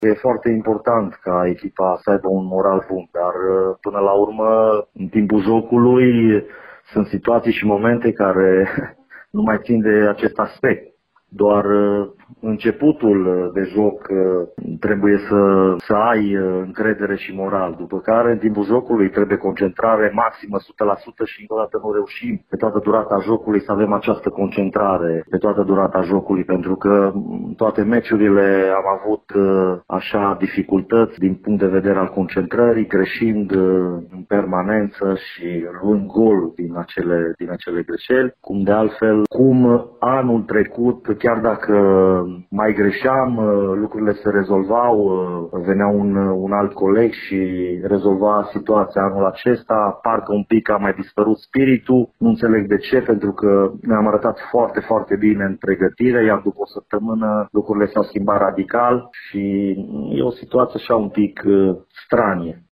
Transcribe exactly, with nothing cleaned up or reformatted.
E foarte important ca echipa să aibă un moral bun, dar până la urmă, în timpul jocului, sunt situații și momente care nu mai țin de acest aspect. Doar începutul de joc trebuie să, să ai încredere și moral, după care în timpul jocului trebuie concentrare maximă o sută la sută și încă o dată nu reușim pe toată durata jocului să avem această concentrare pe toată durata jocului, pentru că în toate meciurile am avut așa dificultăți din punct de vedere al concentrării, greșind în permanență și luând gol din acele, din acele greșeli, cum de altfel, cum anul trecut, chiar dacă mai greșeam, lucrurile se rezolvau, venea un, un alt coleg și rezolva situația. Anul acesta parcă un pic a mai dispărut spiritul, nu înțeleg de ce, pentru că ne-am arătat foarte, foarte bine în pregătire, iar după o săptămână lucrurile s-au schimbat radical și e o situație așa un pic stranie.